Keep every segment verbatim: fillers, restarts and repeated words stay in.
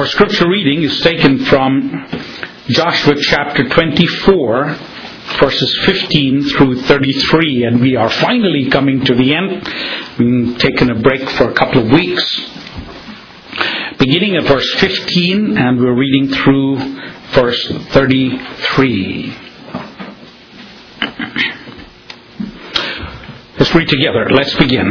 Our scripture reading is taken from Joshua chapter twenty-four, verses fifteen through thirty-three, and we are finally coming to the end. We've taken a break for a couple of weeks. Beginning at verse fifteen, and we're reading through verse thirty-three. Let's read together. Let's begin.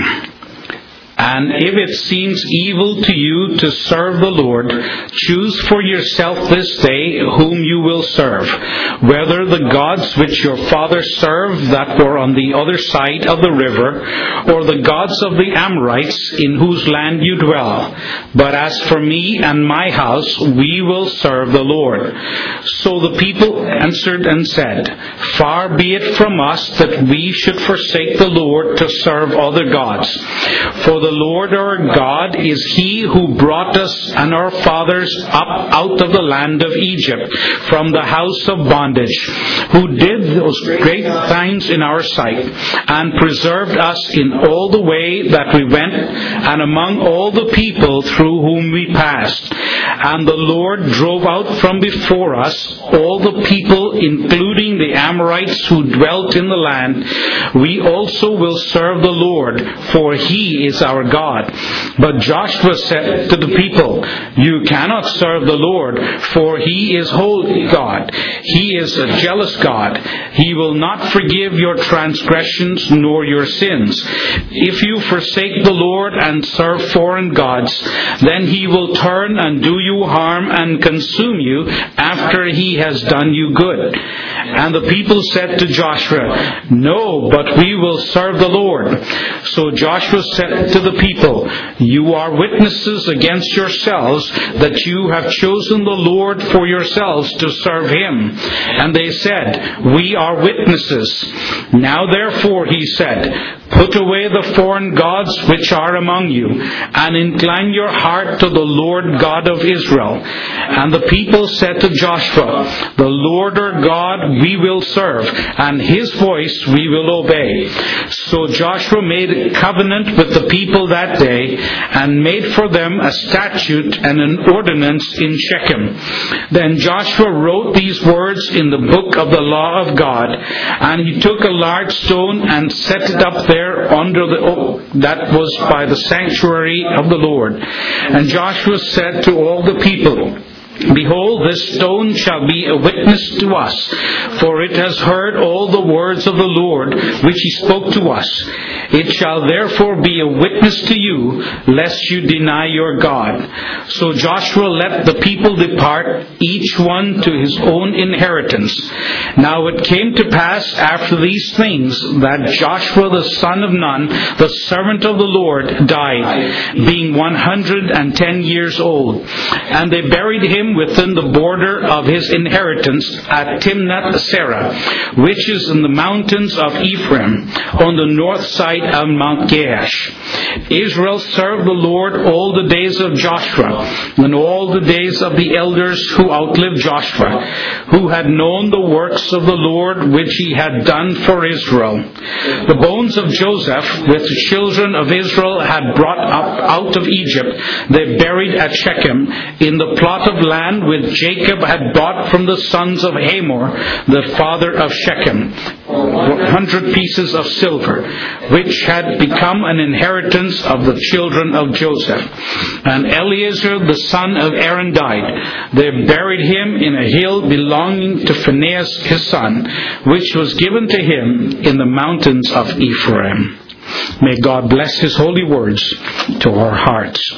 And if it seems evil to you to serve the Lord, choose for yourself this day whom you will serve, whether the gods which your fathers served that were on the other side of the river, or the gods of the Amorites in whose land you dwell. But as for me and my house, we will serve the Lord. So the people answered and said, Far be it from us that we should forsake the Lord to serve other gods. For the Lord our God is He who brought us and our fathers up out of the land of Egypt, from the house of bondage, who did those great things in our sight, and preserved us in all the way that we went, and among all the people through whom we passed. And the Lord drove out from before us all the people, including the Amorites who dwelt in the land. We also will serve the Lord, for He is our God. But Joshua said to the people, You cannot serve the Lord, for He is holy God. He is a jealous God. He will not forgive your transgressions nor your sins. If you forsake the Lord and serve foreign gods, then He will turn and do you harm and consume you after He has done you good. And the people said to Joshua, No, but we will serve the Lord. So Joshua said to the people, You are witnesses against yourselves that you have chosen the Lord for yourselves to serve Him. And they said, We are witnesses. Now therefore, he said, Put away the foreign gods which are among you, and incline your heart to the Lord God of Israel. And the people said to Joshua, The Lord our God we will serve, and His voice we will obey. So Joshua made a covenant with the people that day, and made for them a statute and an ordinance in Shechem. Then Joshua wrote these words in the book of the law of God, and he took a large stone and set it up there under the oak that was by the sanctuary of the Lord. And Joshua said to all the people, Behold, this stone shall be a witness to us, for it has heard all the words of the Lord which He spoke to us. It shall therefore be a witness to you, lest you deny your God. So Joshua let the people depart, each one to his own inheritance. Now it came to pass after these things that Joshua the son of Nun, the servant of the Lord, died, being one hundred and ten years old. And they buried him within the border of his inheritance at Timnath Serah, which is in the mountains of Ephraim, on the north side of Mount Gaash. Israel served the Lord all the days of Joshua, and all the days of the elders who outlived Joshua, who had known the works of the Lord which He had done for Israel. The bones of Joseph, which the children of Israel had brought up out of Egypt, they buried at Shechem, in the plot of land which Jacob had bought from the sons of Hamor, the father of Shechem, one hundred pieces of silver, which had become an inheritance of the children of Joseph. And Eleazar the son of Aaron died. They buried him in a hill belonging to Phinehas his son, which was given to him in the mountains of Ephraim. May God bless His holy words to our hearts.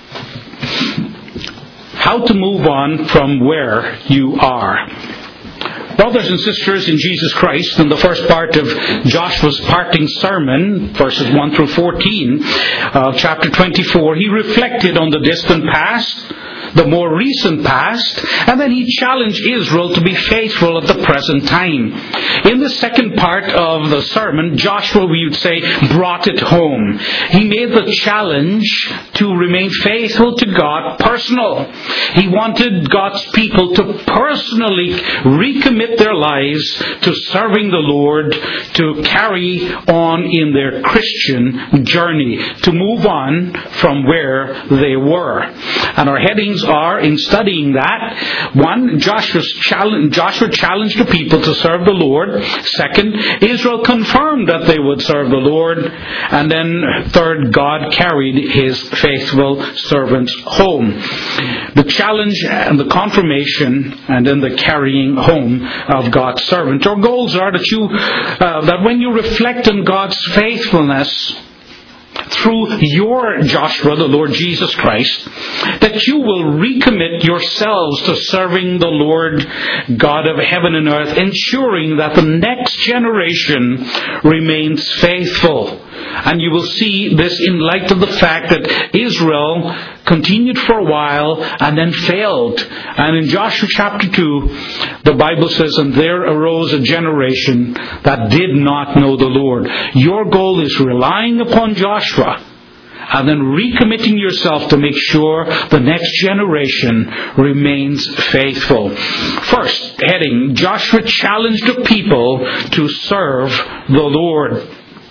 How to move on from where you are. Brothers and sisters in Jesus Christ, in the first part of Joshua's parting sermon, verses one through fourteen, uh, chapter twenty-four, he reflected on the distant past, the more recent past, and then he challenged Israel to be faithful at the present time. In the second part of the sermon, Joshua, we would say, brought it home. He made the challenge to remain faithful to God personal. He wanted God's people to personally recommit their lives to serving the Lord, to carry on in their Christian journey, to move on from where they were. And our headings things are, in studying that, one, Joshua's challenge, Joshua challenged the people to serve the Lord. Second, Israel confirmed that they would serve the Lord. And then third, God carried His faithful servants home. The challenge and the confirmation, and then the carrying home of God's servant. Our goals are that you, uh, that when you reflect on God's faithfulness through your Joshua, the Lord Jesus Christ, that you will recommit yourselves to serving the Lord God of heaven and earth, ensuring that the next generation remains faithful. And you will see this in light of the fact that Israel continued for a while and then failed. And in Joshua chapter two, the Bible says, "And there arose a generation that did not know the Lord." Your goal is relying upon Joshua and then recommitting yourself to make sure the next generation remains faithful. First heading, Joshua challenged the people to serve the Lord.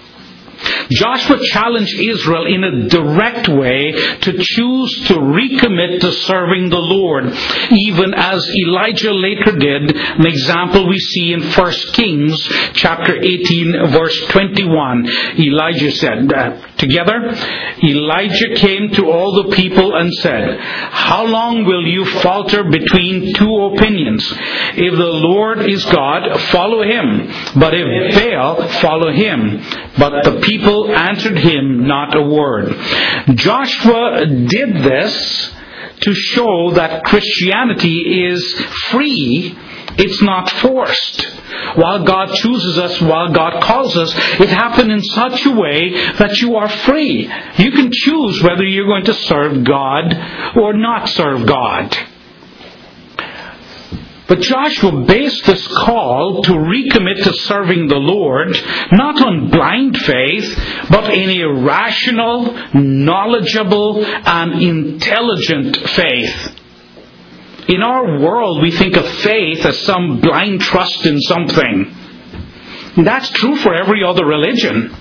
Joshua challenged Israel in a direct way to choose to recommit to serving the Lord, even as Elijah later did. An example we see in First Kings chapter eighteen, verse twenty-one. Elijah said, uh, together, Elijah came to all the people and said, "How long will you falter between two opinions? If the Lord is God, follow Him. But if Baal, follow him." But the people answered him not a word. Joshua did this to show that Christianity is free. It's not forced. While God chooses us, while God calls us, it happened in such a way that you are free. You can choose whether you're going to serve God or not serve God. But Joshua based this call to recommit to serving the Lord not on blind faith, but in a rational, knowledgeable, and intelligent faith. In our world, we think of faith as some blind trust in something. That's true for every other religion.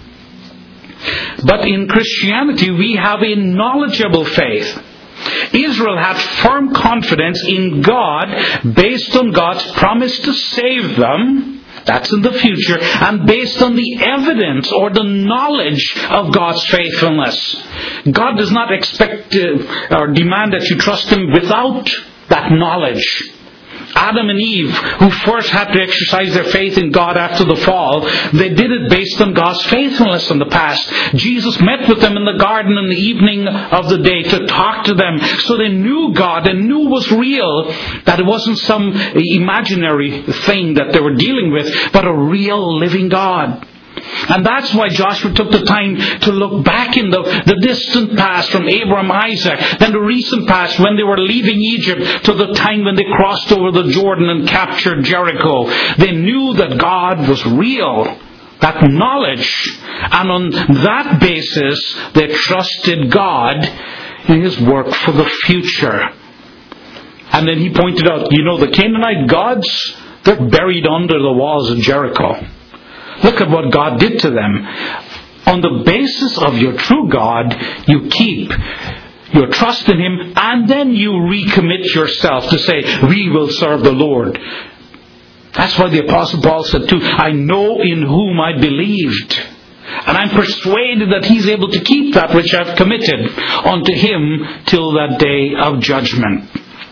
But in Christianity, we have a knowledgeable faith. Israel had firm confidence in God based on God's promise to save them. That's in the future. And based on the evidence or the knowledge of God's faithfulness. God does not expect uh, or demand that you trust Him without that knowledge. Adam and Eve, who first had to exercise their faith in God after the fall, they did it based on God's faithfulness in the past. Jesus met with them in the garden in the evening of the day to talk to them. So they knew God and knew it was real, that it wasn't some imaginary thing that they were dealing with, but a real living God. And that's why Joshua took the time to look back in the, the distant past from Abraham, Isaac, then the recent past when they were leaving Egypt to the time when they crossed over the Jordan and captured Jericho. They knew that God was real, that knowledge, and on that basis they trusted God in His work for the future. And then he pointed out, you know, the Canaanite gods, they're buried under the walls of Jericho. Look at what God did to them. On the basis of your true God, you keep your trust in Him, and then you recommit yourself to say, we will serve the Lord. That's why the Apostle Paul said too, I know in whom I believed, and I'm persuaded that He's able to keep that which I've committed unto Him till that day of judgment.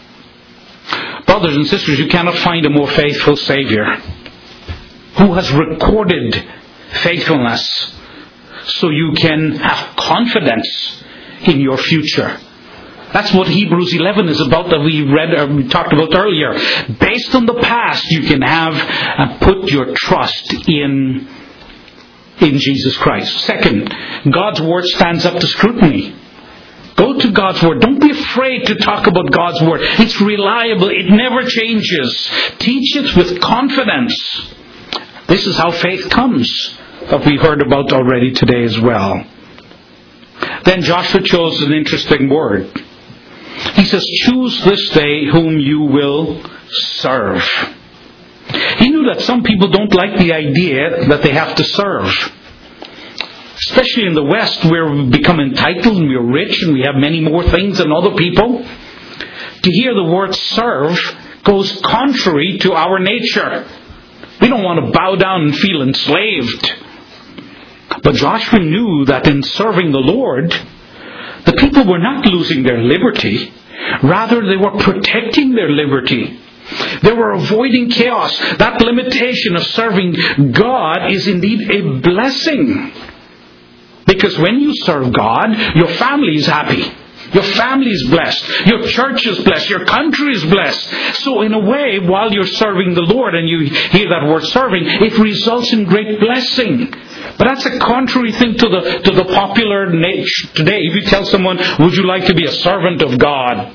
Brothers and sisters, you cannot find a more faithful Savior, who has recorded faithfulness so you can have confidence in your future. That's what Hebrews eleven is about, that we read or we talked about earlier. Based on the past, you can have and put your trust in, in Jesus Christ. Second, God's Word stands up to scrutiny. Go to God's Word. Don't be afraid to talk about God's Word. It's reliable. It never changes. Teach it with confidence. This is how faith comes, that we heard about already today as well. Then Joshua chose an interesting word. He says, choose this day whom you will serve. He knew that some people don't like the idea that they have to serve. Especially in the West, where we've become entitled and we're rich and we have many more things than other people. to hear the word serve goes contrary to our nature. We don't want to bow down and feel enslaved. But Joshua knew that in serving the Lord, the people were not losing their liberty. Rather, they were protecting their liberty. They were avoiding chaos. That limitation of serving God is indeed a blessing. Because when you serve God, your family is happy. Your family is blessed. Your church is blessed. Your country is blessed. So in a way, while you're serving the Lord and you hear that word serving, it results in great blessing. But that's a contrary thing to the to the popular nature today. If you tell someone, would you like to be a servant of God?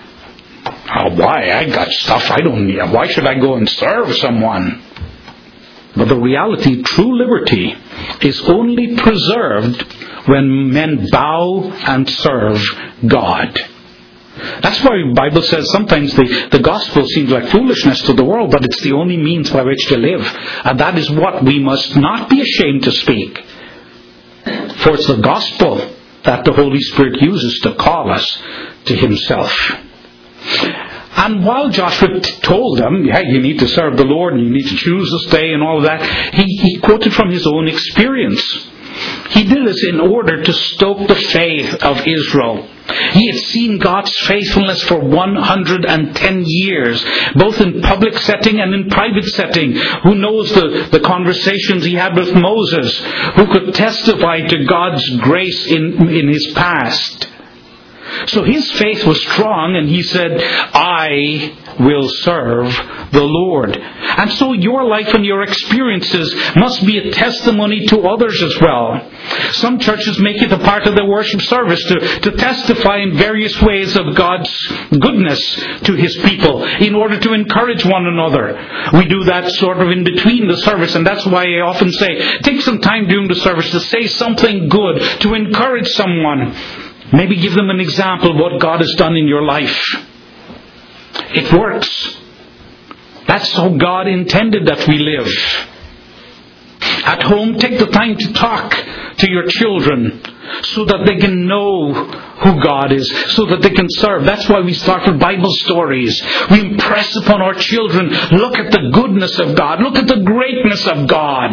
Oh, why? I got stuff I don't need. Why should I go and serve someone? But the reality, true liberty, is only preserved when men bow and serve God. That's why the Bible says sometimes the, the gospel seems like foolishness to the world, but it's the only means by which to live. And that is what we must not be ashamed to speak. For it's the gospel that the Holy Spirit uses to call us to Himself. And while Joshua told them, yeah, you need to serve the Lord and you need to choose this day and all of that, he, he quoted from his own experience. He did this in order to stoke the faith of Israel. He had seen God's faithfulness for one hundred ten years, both in public setting and in private setting. Who knows the, the conversations he had with Moses, who could testify to God's grace in, in his past. So his faith was strong, and he said, I will serve the Lord. And so your life and your experiences must be a testimony to others as well. Some churches make it a part of their worship service to, to testify in various ways of God's goodness to His people in order to encourage one another. We do that sort of in between the service, and that's why I often say, take some time during the service to say something good, to encourage someone. Maybe give them an example of what God has done in your life. It works. That's how God intended that we live. At home, take the time to talk to your children so that they can know who God is, so that they can serve. That's why we start with Bible stories. We impress upon our children, look at the goodness of God, look at the greatness of God.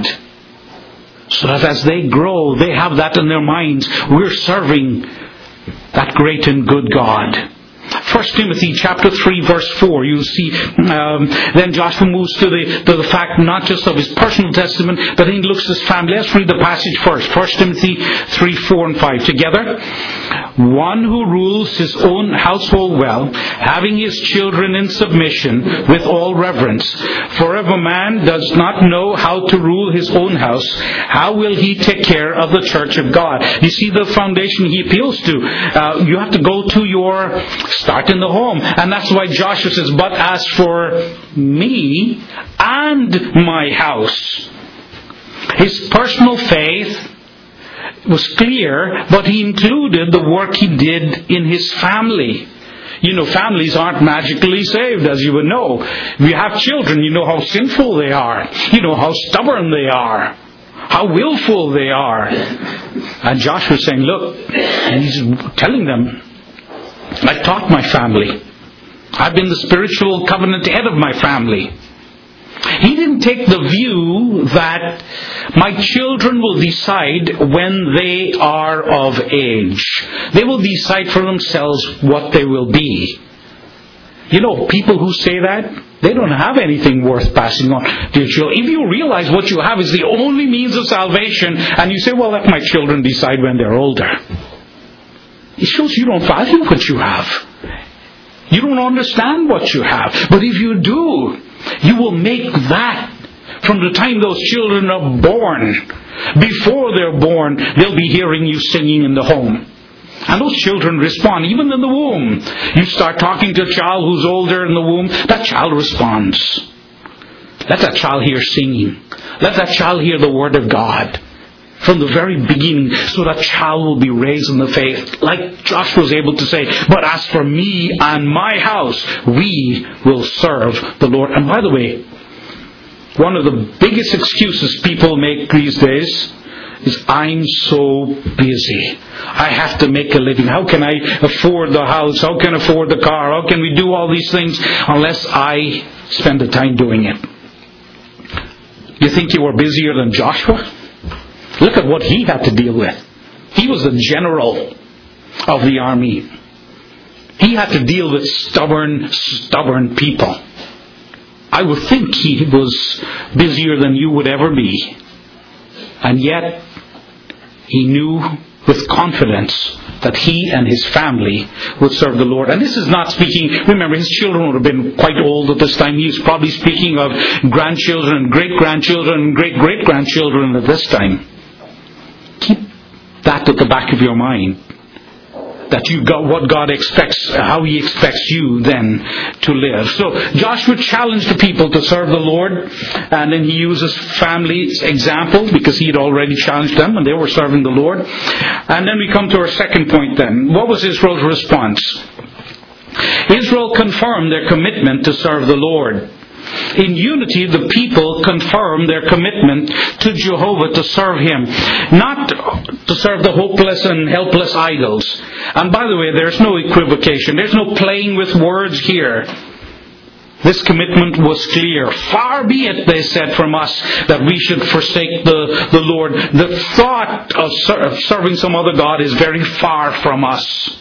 So that as they grow, they have that in their minds. We're serving that great and good God. First Timothy chapter three verse four, you see, um, then Joshua moves to the, to the fact not just of his personal testament, but he looks at his family. Let's read the passage first. First Timothy three, four and five together. One who rules his own household well, having his children in submission with all reverence. For if a man does not know how to rule his own house, how will he take care of the church of God? You see the foundation he appeals to. Uh, you have to go to your start in the home. And that's why Joshua says, but as for me and my house. His personal faith was clear, but he included the work he did in his family. You know, families aren't magically saved, as you would know. If you have children, you know how sinful they are. You know how stubborn they are. How willful they are. And Joshua's saying, look, and he's telling them, I taught my family. I've been the spiritual covenant head of my family. He didn't take the view that my children will decide when they are of age. They will decide for themselves what they will be. You know, people who say that, they don't have anything worth passing on to your children. If you realize what you have is the only means of salvation, and you say, well, let my children decide when they're older. It shows you don't value what you have. You don't understand what you have. But if you do, you will make that from the time those children are born. Before they're born, they'll be hearing you singing in the home. And those children respond, even in the womb. You start talking to a child who's older in the womb, that child responds. Let that child hear singing. Let that child hear the Word of God. From the very beginning, so that child will be raised in the faith. Like Joshua was able to say, but as for me and my house, we will serve the Lord. And by the way, one of the biggest excuses people make these days is, I'm so busy. I have to make a living. How can I afford the house? How can I afford the car? How can we do all these things unless I spend the time doing it? You think you were busier than Joshua? Look at what he had to deal with. He was the general of the army. He had to deal with stubborn, stubborn people. I would think he was busier than you would ever be. And yet, he knew with confidence that he and his family would serve the Lord. And this is not speaking, remember, his children would have been quite old at this time. He was probably speaking of grandchildren and great-grandchildren and great-great-grandchildren at this time. Keep that at the back of your mind. That you got what God expects, how He expects you then to live. So Joshua challenged the people to serve the Lord, and then he uses family's example because he had already challenged them and they were serving the Lord. And then we come to our second point then. What was Israel's response? Israel confirmed their commitment to serve the Lord. In unity, the people confirm their commitment to Jehovah to serve Him, not to serve the hopeless and helpless idols. And by the way, there's no equivocation. There's no playing with words here. This commitment was clear. Far be it, they said, from us that we should forsake the, the Lord. The thought of, ser- of serving some other God is very far from us.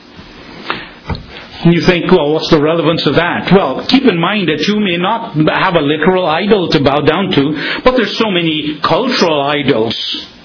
You think, well, what's the relevance of that? Well, keep in mind that you may not have a literal idol to bow down to, but there's so many cultural idols.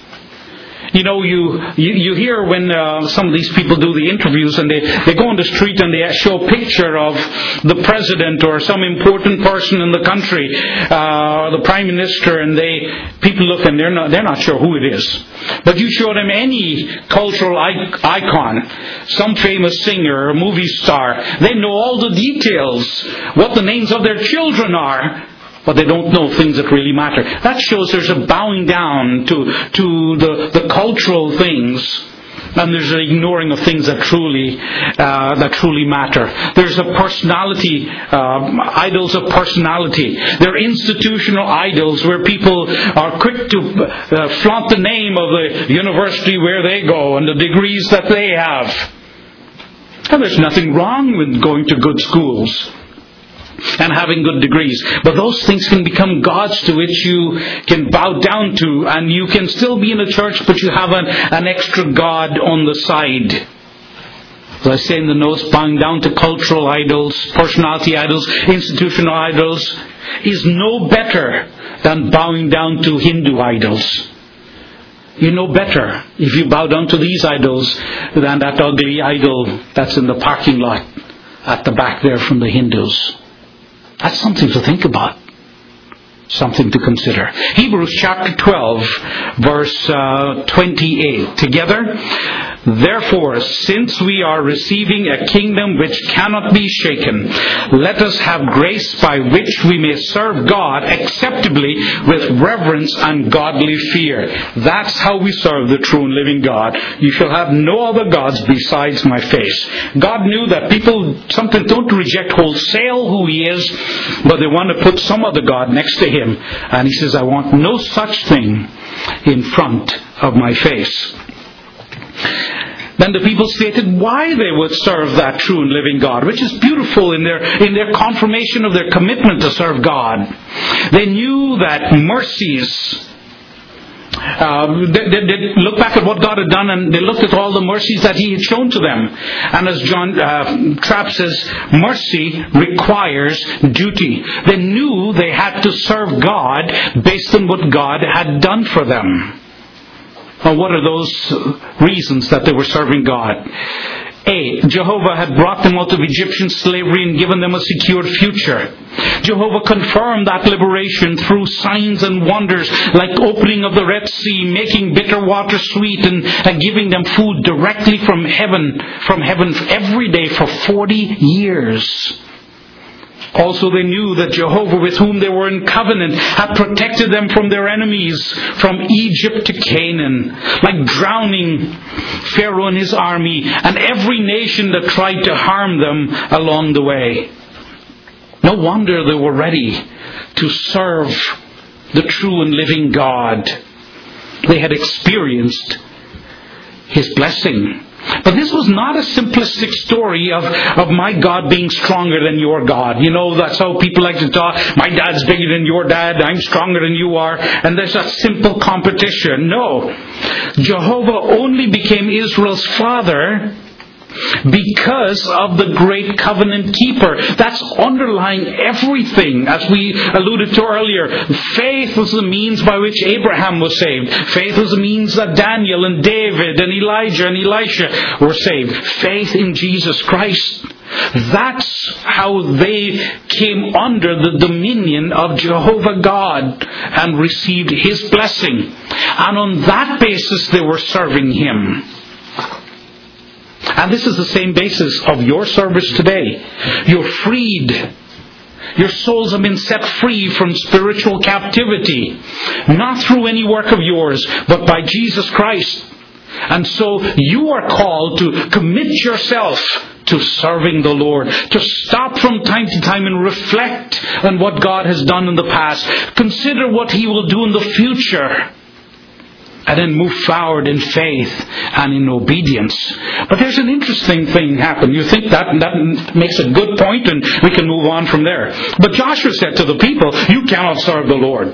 You know, you you, you hear when uh, some of these people do the interviews and they, they go on the street and they show a picture of the president or some important person in the country, uh, or the prime minister, and they people look and they're not they're not sure who it is. But you show them any cultural icon, some famous singer or movie star, they know all the details, what the names of their children are. But they don't know things that really matter. That shows there's a bowing down to to the, the cultural things, and there's an ignoring of things that truly uh, that truly matter. There's a personality, uh, idols of personality. They're institutional idols where people are quick to uh, flaunt the name of the university where they go and the degrees that they have. And there's nothing wrong with going to good schools and having good degrees. But those things can become gods to which you can bow down to, and you can still be in a church, but you have an, an extra god on the side. As I say in the notes, bowing down to cultural idols, personality idols, institutional idols, is no better than bowing down to Hindu idols. You know better if you bow down to these idols than that ugly idol that's in the parking lot at the back there from the Hindus. That's something to think about. Something to consider. Hebrews chapter twelve, verse uh, twenty-eight. Together, therefore, since we are receiving a kingdom which cannot be shaken, let us have grace by which we may serve God acceptably with reverence and godly fear. That's how we serve the true and living God. You shall have no other gods besides my face. God knew that people sometimes don't reject wholesale who He is, but they want to put some other God next to Him. And He says, I want no such thing in front of my face. Then the people stated why they would serve that true and living God, which is beautiful in their in their confirmation of their commitment to serve God. They knew that mercies, uh, they, they, they looked back at what God had done, and they looked at all the mercies that He had shown to them. And as John uh, Trapp says, mercy requires duty. They knew they had to serve God based on what God had done for them. Well, what are those reasons that they were serving God? A. Jehovah had brought them out of Egyptian slavery and given them a secured future. Jehovah confirmed that liberation through signs and wonders like opening of the Red Sea, making bitter water sweet, and, and giving them food directly from heaven, from heaven every day for forty years. Also, they knew that Jehovah, with whom they were in covenant, had protected them from their enemies, from Egypt to Canaan, like drowning Pharaoh and his army, and every nation that tried to harm them along the way. No wonder they were ready to serve the true and living God. They had experienced His blessing. But this was not a simplistic story of, of my God being stronger than your God. You know, that's how people like to talk. My dad's bigger than your dad. I'm stronger than you are. And there's a simple competition. No. Jehovah only became Israel's father because of the great covenant keeper. That's underlying everything, as we alluded to earlier. Faith was the means by which Abraham was saved. Faith was the means that Daniel and David and Elijah and Elisha were saved. Faith in Jesus Christ. That's how they came under the dominion of Jehovah God and received His blessing. And on that basis they were serving Him. And this is the same basis of your service today. You're freed. Your souls have been set free from spiritual captivity. Not through any work of yours, but by Jesus Christ. And so you are called to commit yourself to serving the Lord. To stop from time to time and reflect on what God has done in the past. Consider what He will do in the future. And then move forward in faith and in obedience. But there's an interesting thing happen. You think that that makes a good point, and we can move on from there. But Joshua said to the people, you cannot serve the Lord.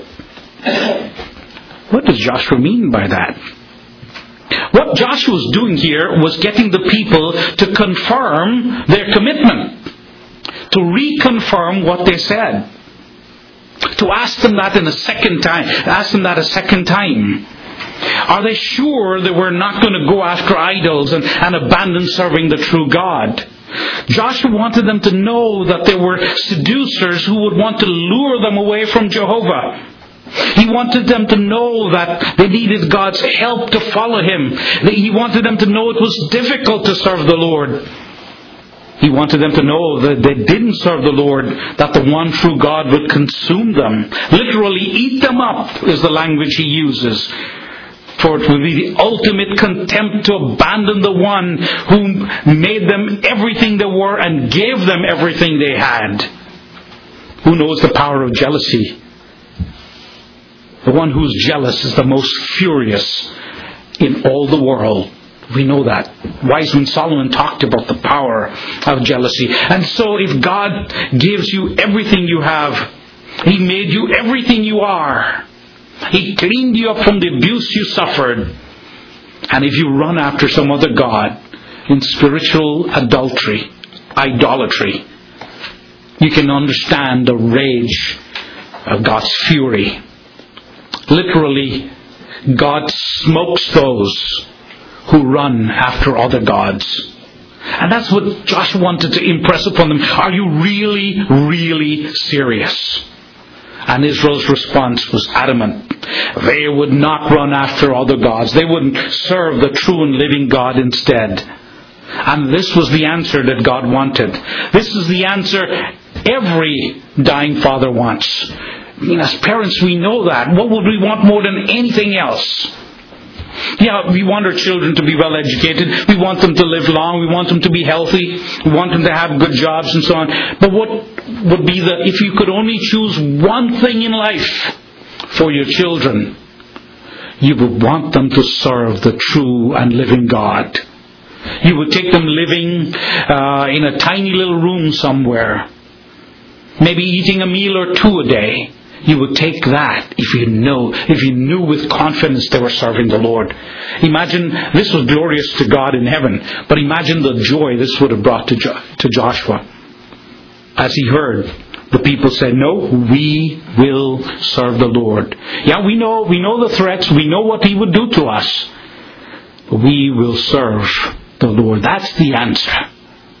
What does Joshua mean by that? What Joshua was doing here was getting the people to confirm their commitment. To reconfirm what they said. To ask them that in a second time. Ask them that a second time. Are they sure that we're not going to go after idols and, and abandon serving the true God? Joshua wanted them to know that there were seducers who would want to lure them away from Jehovah. He wanted them to know that they needed God's help to follow Him. He wanted them to know it was difficult to serve the Lord. He wanted them to know that they didn't serve the Lord, that the one true God would consume them. Literally, eat them up is the language he uses. For it would be the ultimate contempt to abandon the one who made them everything they were and gave them everything they had. Who knows the power of jealousy? The one who's jealous is the most furious in all the world. We know that. Wise when Solomon talked about the power of jealousy. And so if God gives you everything you have, He made you everything you are. He cleaned you up from the abuse you suffered. And if you run after some other God in spiritual adultery, idolatry, you can understand the rage of God's fury. Literally, God smokes those who run after other gods. And that's what Joshua wanted to impress upon them. Are you really, really serious? And Israel's response was adamant. They would not run after other gods. They wouldn't serve the true and living God instead. And this was the answer that God wanted. This is the answer every dying father wants. I mean, as parents, we know that. What would we want more than anything else? Yeah, we want our children to be well educated. We want them to live long. We want them to be healthy. We want them to have good jobs and so on. But what would be the, if you could only choose one thing in life for your children, you would want them to serve the true and living God. You would take them living uh, in a tiny little room somewhere, maybe eating a meal or two a day. You would take that if you know, if you knew with confidence they were serving the Lord. Imagine, this was glorious to God in heaven, but imagine the joy this would have brought to, jo- to Joshua. As he heard, the people said, no, we will serve the Lord. Yeah, we know, we know the threats, we know what He would do to us. But we will serve the Lord. That's the answer.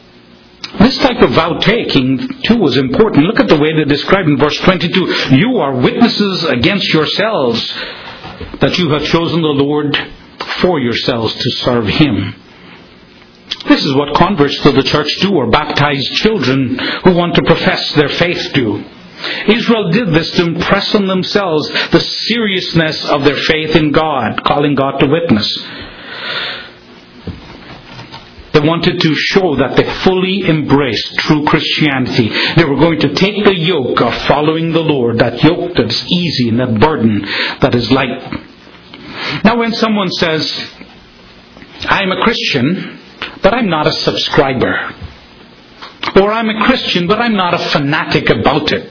This type of vow-taking, too, was important. Look at the way they describe in verse twenty-two. You are witnesses against yourselves that you have chosen the Lord for yourselves to serve Him. This is what converts to the church do, or baptized children who want to profess their faith do. Israel did this to impress on themselves the seriousness of their faith in God, calling God to witness. They wanted to show that they fully embraced true Christianity. They were going to take the yoke of following the Lord, that yoke that is easy and that burden that is light. Now when someone says, I'm a Christian, but I'm not a subscriber. Or I'm a Christian, but I'm not a fanatic about it.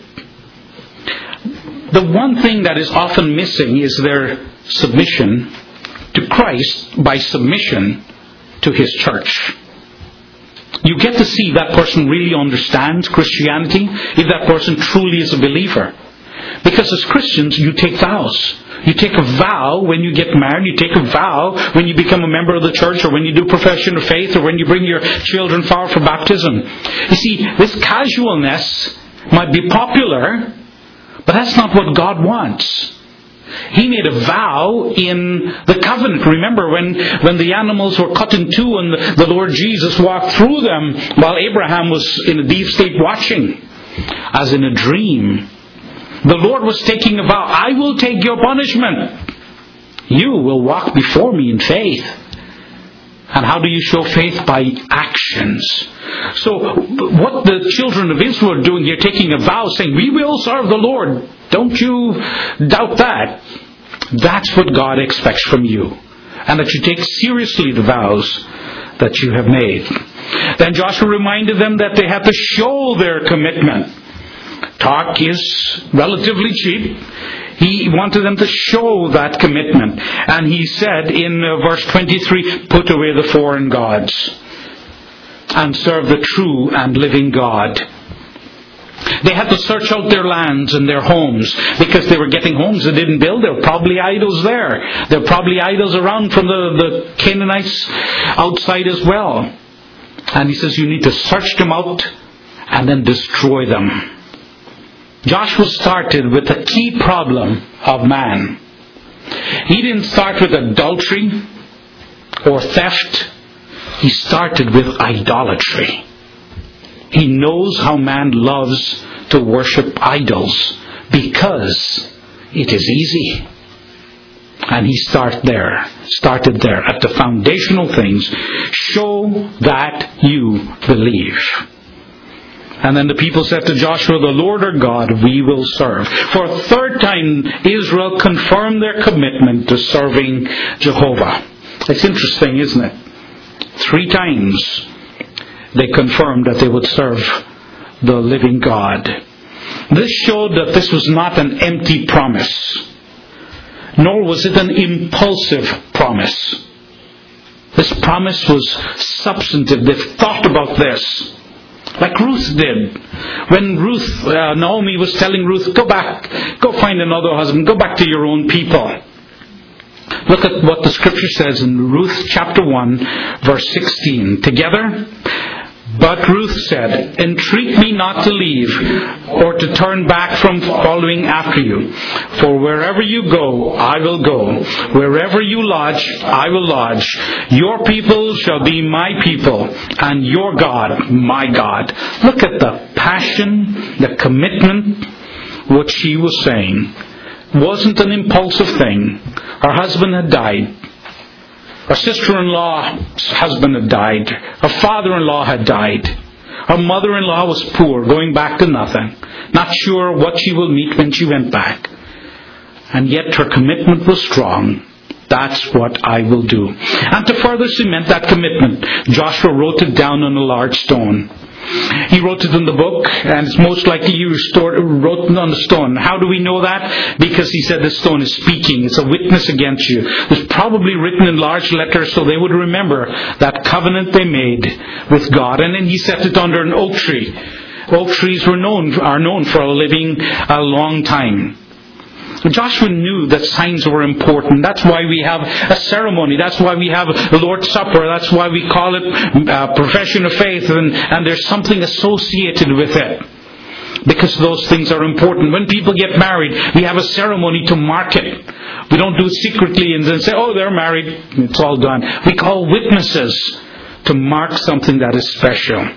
The one thing that is often missing is their submission to Christ by submission to His church. You get to see if that person really understands Christianity, if that person truly is a believer. Because as Christians, you take vows. You take a vow when you get married. You take a vow when you become a member of the church, or when you do profession of faith, or when you bring your children forward for baptism. You see, this casualness might be popular, but that's not what God wants. He made a vow in the covenant. Remember when, when the animals were cut in two and the, the Lord Jesus walked through them while Abraham was in a deep state watching, as in a dream. The Lord was taking a vow. I will take your punishment. You will walk before me in faith. And how do you show faith? By actions. So what the children of Israel are doing here, taking a vow, saying, we will serve the Lord. Don't you doubt that. That's what God expects from you. And that you take seriously the vows that you have made. Then Joshua reminded them that they had to show their commitment. Talk is relatively cheap. He wanted them to show that commitment. And he said in verse twenty-three, put away the foreign gods and serve the true and living God. They had to search out their lands and their homes, because they were getting homes they didn't build. There were probably idols there. There were probably idols around from the, the Canaanites outside as well. And he says you need to search them out and then destroy them. Joshua started with the key problem of man. He didn't start with adultery or theft. He started with idolatry. He knows how man loves to worship idols because it is easy. And he start there, started there at the foundational things. Show that you believe. And then the people said to Joshua, the Lord our God we will serve. For a third time, Israel confirmed their commitment to serving Jehovah. It's interesting, isn't it? Three times they confirmed that they would serve the living God. This showed that this was not an empty promise, nor was it an impulsive promise. This promise was substantive. They thought about this. Like Ruth did. When Ruth, uh, Naomi was telling Ruth, go back, go find another husband, go back to your own people. Look at what the scripture says in Ruth chapter one, verse sixteen. Together, but Ruth said, entreat me not to leave or to turn back from following after you. For wherever you go, I will go. Wherever you lodge, I will lodge. Your people shall be my people, and your God, my God. Look at the passion, the commitment, what she was saying. It wasn't an impulsive thing. Her husband had died. Her sister-in-law's husband had died. Her father-in-law had died. Her mother-in-law was poor, going back to nothing. Not sure what she will meet when she went back. And yet her commitment was strong. That's what I will do. And to further cement that commitment, Joshua wrote it down on a large stone. He wrote it in the book, and it's most likely he restored, wrote it on the stone. How do we know that? Because he said the stone is speaking. It's a witness against you. It's probably written in large letters so they would remember that covenant they made with God. And then he set it under an oak tree. Oak trees were known, are known for living a long time. Joshua knew that signs were important. That's why we have a ceremony. That's why we have the Lord's Supper. That's why we call it uh, profession of faith. And, and there's something associated with it. Because those things are important. When people get married, we have a ceremony to mark it. We don't do it secretly and then say, oh, they're married. It's all done. We call witnesses to mark something that is special.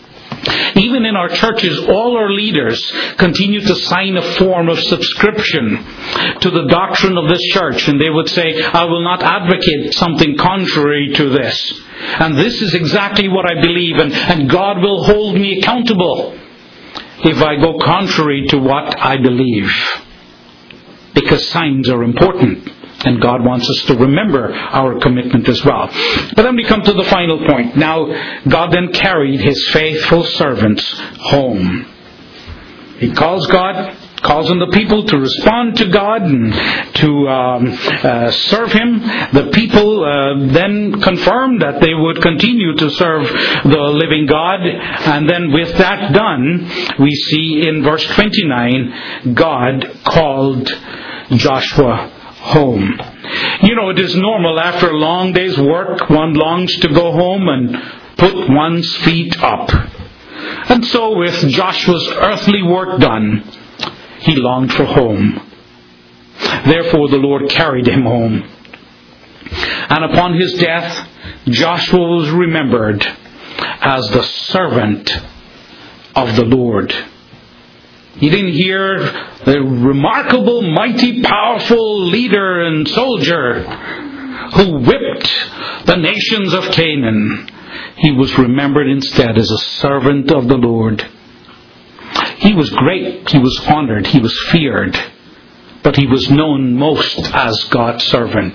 Even in our churches, all our leaders continue to sign a form of subscription to the doctrine of this church. And they would say, I will not advocate something contrary to this. And this is exactly what I believe. And, and God will hold me accountable if I go contrary to what I believe. Because signs are important. And God wants us to remember our commitment as well. But then we come to the final point. Now, God then carried His faithful servants home. He calls God, calls on the people to respond to God and to um, uh, serve Him. The people uh, then confirmed that they would continue to serve the living God. And then with that done, we see in verse twenty-nine, God called Joshua home. You know, it is normal after a long day's work, one longs to go home and put one's feet up. And so with Joshua's earthly work done, he longed for home. Therefore the Lord carried him home. And upon his death, Joshua was remembered as the servant of the Lord. You didn't hear the remarkable, mighty, powerful leader and soldier who whipped the nations of Canaan. He was remembered instead as a servant of the Lord. He was great, he was honored, he was feared, but he was known most as God's servant.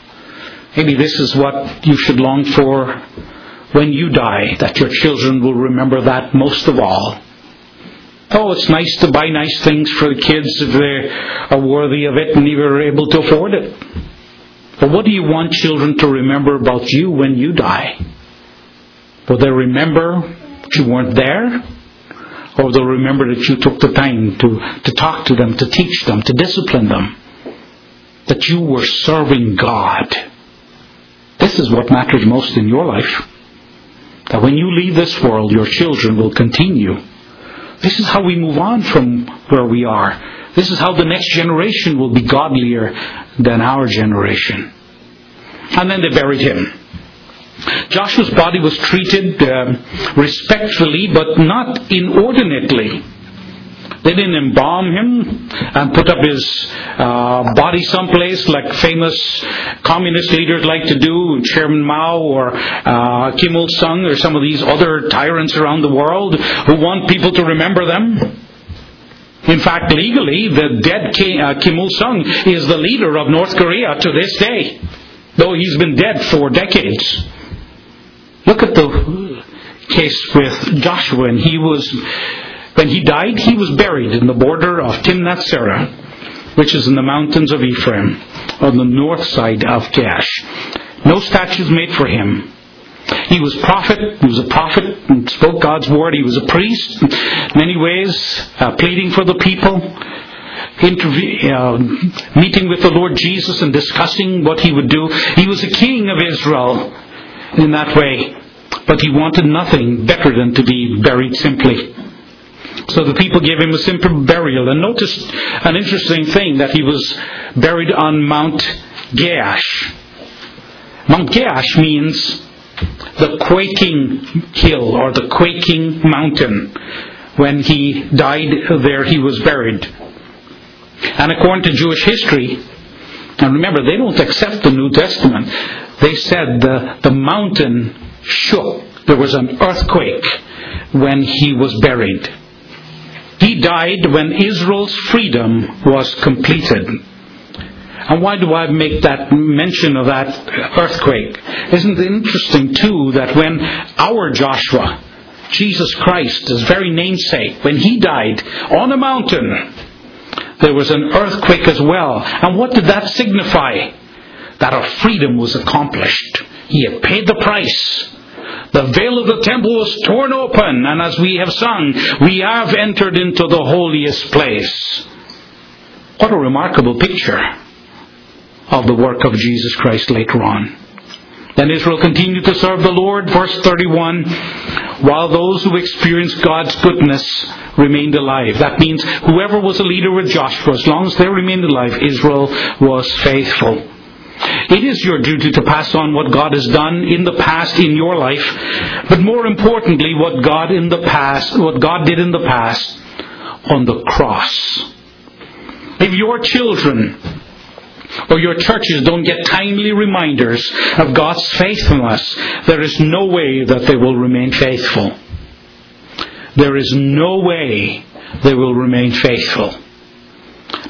Maybe this is what you should long for when you die, that your children will remember that most of all. Oh, it's nice to buy nice things for the kids if they are worthy of it and you are able to afford it. But what do you want children to remember about you when you die? Will they remember that you weren't there? Or they'll remember that you took the time to, to talk to them, to teach them, to discipline them? That you were serving God. This is what matters most in your life. That when you leave this world, your children will continue. This is how we move on from where we are. This is how the next generation will be godlier than our generation. And then they buried him. Joshua's body was treated um, respectfully, but not inordinately. They didn't embalm him and put up his uh, body someplace like famous communist leaders like to do, Chairman Mao or uh, Kim Il-sung or some of these other tyrants around the world who want people to remember them. In fact, legally, the dead Kim, uh, Kim Il-sung is the leader of North Korea to this day, though he's been dead for decades. Look at the case with Joshua, and he was... When he died, he was buried in the border of Timnath-Serah, which is in the mountains of Ephraim, on the north side of Gaash. No statues made for him. He was prophet. He was a prophet and spoke God's word. He was a priest, in many ways, uh, pleading for the people, interview, uh, meeting with the Lord Jesus and discussing what he would do. He was a king of Israel in that way, but he wanted nothing better than to be buried simply. So the people gave him a simple burial. And notice an interesting thing, that he was buried on Mount Gaash. Mount Gaash means the quaking hill or the quaking mountain. When he died there, he was buried. And according to Jewish history, and remember, they don't accept the New Testament, they said the, the mountain shook. There was an earthquake when he was buried. He died when Israel's freedom was completed. And why do I make that mention of that earthquake? Isn't it interesting too that when our Joshua, Jesus Christ, his very namesake, when he died on a mountain, there was an earthquake as well. And what did that signify? That our freedom was accomplished. He had paid the price. The veil of the temple was torn open, and as we have sung, we have entered into the holiest place. What a remarkable picture of the work of Jesus Christ later on. Then Israel continued to serve the Lord, verse thirty-one, while those who experienced God's goodness remained alive. That means whoever was a leader with Joshua, as long as they remained alive, Israel was faithful. It is your duty to pass on what God has done in the past in your life, but more importantly, what God in the past, what God did in the past on the cross. If your children or your churches don't get timely reminders of God's faithfulness, there is no way that they will remain faithful. There is no way they will remain faithful.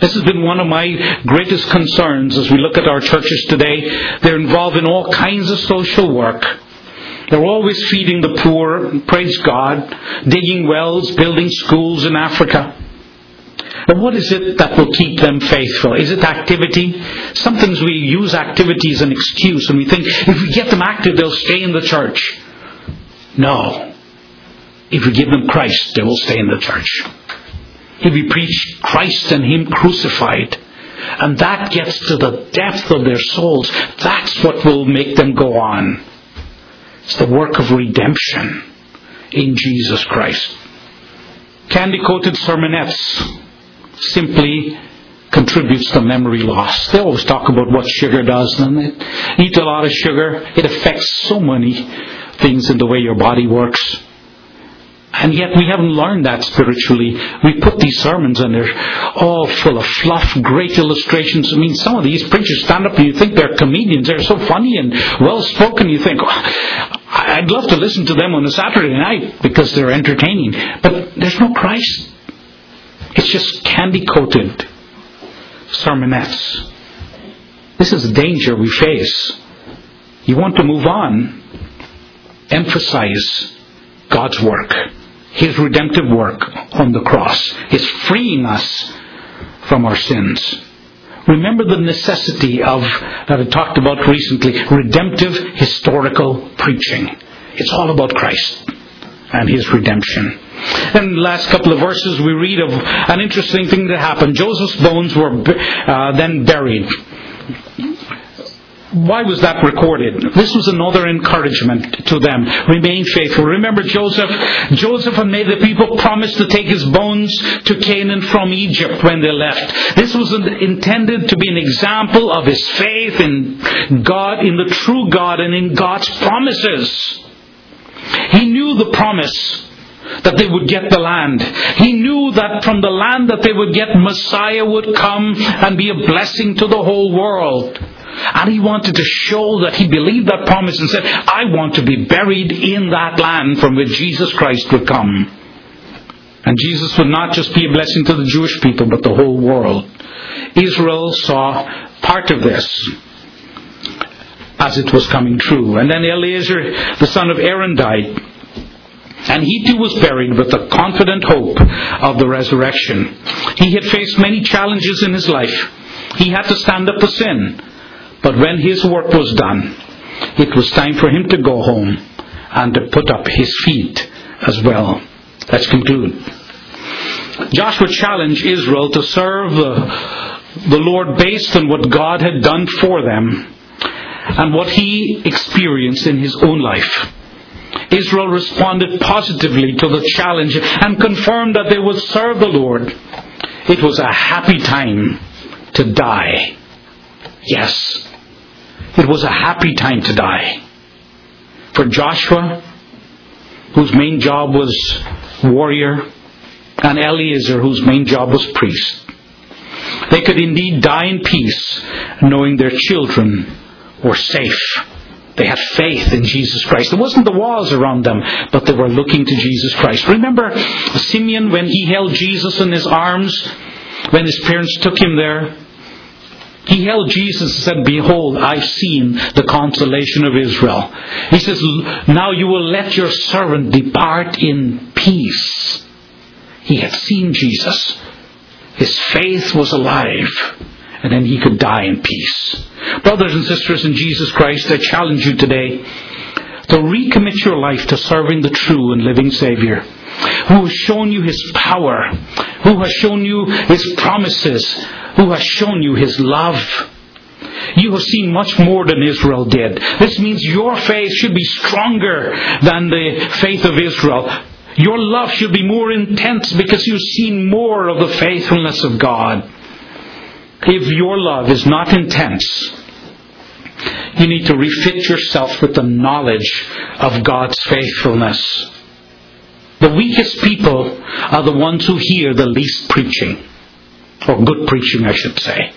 This has been one of my greatest concerns as we look at our churches today. They're involved in all kinds of social work. They're always feeding the poor, praise God, digging wells, building schools in Africa. But what is it that will keep them faithful? Is it activity? Sometimes we use activity as an excuse and we think if we get them active, they'll stay in the church. No. If we give them Christ, they will stay in the church. If we preach Christ and Him crucified, and that gets to the depth of their souls, that's what will make them go on. It's the work of redemption in Jesus Christ. Candy-coated sermonettes simply contributes to memory loss. They always talk about what sugar does, and they eat a lot of sugar. It affects so many things in the way your body works. And yet we haven't learned that spiritually. We put these sermons and they're all full of fluff, great illustrations. I mean, some of these preachers stand up and you think they're comedians. They're so funny and well-spoken. You think, oh, I'd love to listen to them on a Saturday night because they're entertaining. But there's no Christ. It's just candy-coated sermonettes. This is the danger we face. You want to move on. Emphasize God's work. His redemptive work on the cross is freeing us from our sins. Remember the necessity of, that I talked about recently, redemptive historical preaching. It's all about Christ and His redemption. And the last couple of verses we read of an interesting thing that happened. Joseph's bones were uh, then buried. Why was that recorded? This was another encouragement to them. Remain faithful. Remember Joseph? Joseph had made the people promise to take his bones to Canaan from Egypt when they left. This was intended to be an example of his faith in God, in the true God, and in God's promises. He knew the promise that they would get the land. He knew that from the land that they would get, Messiah would come and be a blessing to the whole world. And he wanted to show that he believed that promise and said, I want to be buried in that land from which Jesus Christ would come. And Jesus would not just be a blessing to the Jewish people, but the whole world. Israel saw part of this as it was coming true. And then Eleazar, the son of Aaron, died. And he too was buried with the confident hope of the resurrection. He had faced many challenges in his life. He had to stand up to sin. But when his work was done, it was time for him to go home and to put up his feet as well. Let's conclude. Joshua challenged Israel to serve the, the Lord based on what God had done for them and what he experienced in his own life. Israel responded positively to the challenge and confirmed that they would serve the Lord. It was a happy time to die. Yes, it was a happy time to die. For Joshua, whose main job was warrior, and Eleazar, whose main job was priest. They could indeed die in peace, knowing their children were safe. They had faith in Jesus Christ. It wasn't the walls around them, but they were looking to Jesus Christ. Remember Simeon when he held Jesus in his arms, when his parents took him there? He held Jesus and said, behold, I've seen the consolation of Israel. He says, now you will let your servant depart in peace. He had seen Jesus. His faith was alive. And then he could die in peace. Brothers and sisters in Jesus Christ, I challenge you today to recommit your life to serving the true and living Savior, who has shown you His power, who has shown you His promises, who has shown you His love. You have seen much more than Israel did. This means your faith should be stronger than the faith of Israel. Your love should be more intense because you've seen more of the faithfulness of God. If your love is not intense, you need to refit yourself with the knowledge of God's faithfulness. The weakest people are the ones who hear the least preaching, or good preaching, I should say.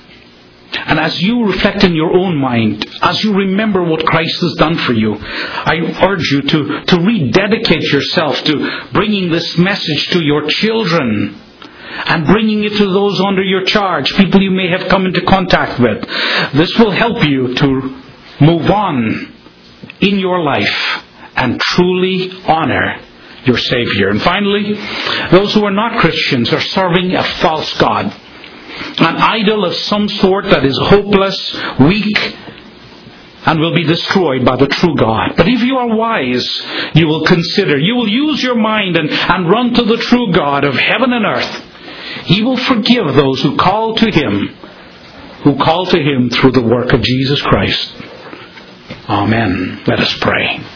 And as you reflect in your own mind, as you remember what Christ has done for you, I urge you to, to rededicate yourself to bringing this message to your children, and bringing it to those under your charge, people you may have come into contact with. This will help you to move on in your life and truly honor your Savior. And finally, those who are not Christians are serving a false god, an idol of some sort that is hopeless, weak, and will be destroyed by the true God. But if you are wise, you will consider, you will use your mind and, and run to the true God of heaven and earth. He will forgive those who call to Him, who call to Him through the work of Jesus Christ. Amen. Let us pray.